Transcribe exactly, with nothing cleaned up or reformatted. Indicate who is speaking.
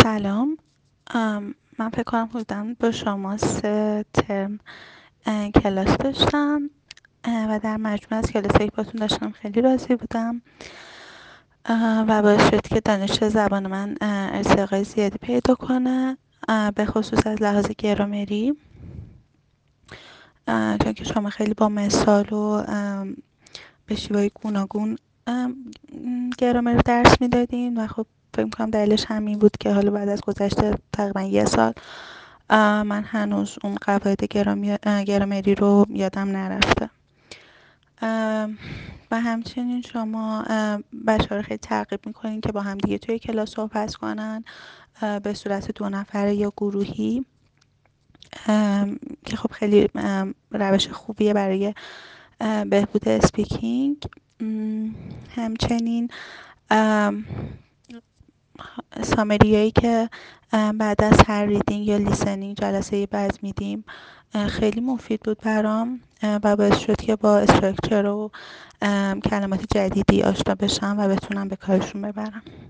Speaker 1: سلام. ام، من فکر کنم حدودا با شما سه ترم اه، کلاس داشتم، اه، و در مجموع از کلاس که باتون داشتم خیلی راضی بودم اه، و باعث شد که دانش زبان من اه، ارتقای زیادی پیدا کنه، اه، به خصوص از لحاظ گرامری. اه، چون که شما خیلی با مثال و ام، به شیوه گوناگون ام، گرامر رو درس میدادین و خب فکر میکنم دلیلش همین بود که حالا بعد از گذشت تقریبا یه سال اه، من هنوز اون قواعد گرامی- اه، گرامری رو یادم نرفته. ام، و همچنین شما بچه رو خیلی ترغیب میکنین که با هم دیگه توی کلاس صحبت کنن، اه، به صورت دو نفره یا گروهی، ام، که خب خیلی ام، روش خوبیه برای اه، بهبود اسپیکینگ. م، همچنین ام، سامریایی که اه، بعد از هر ریدینگ یا لیسنینگ جلسه بعد میدیم اه، خیلی مفید بود برام، اه، و باعث شد که با استراکچر و ام، کلمات جدیدی آشنا بشم و بتونم به کارشون ببرم.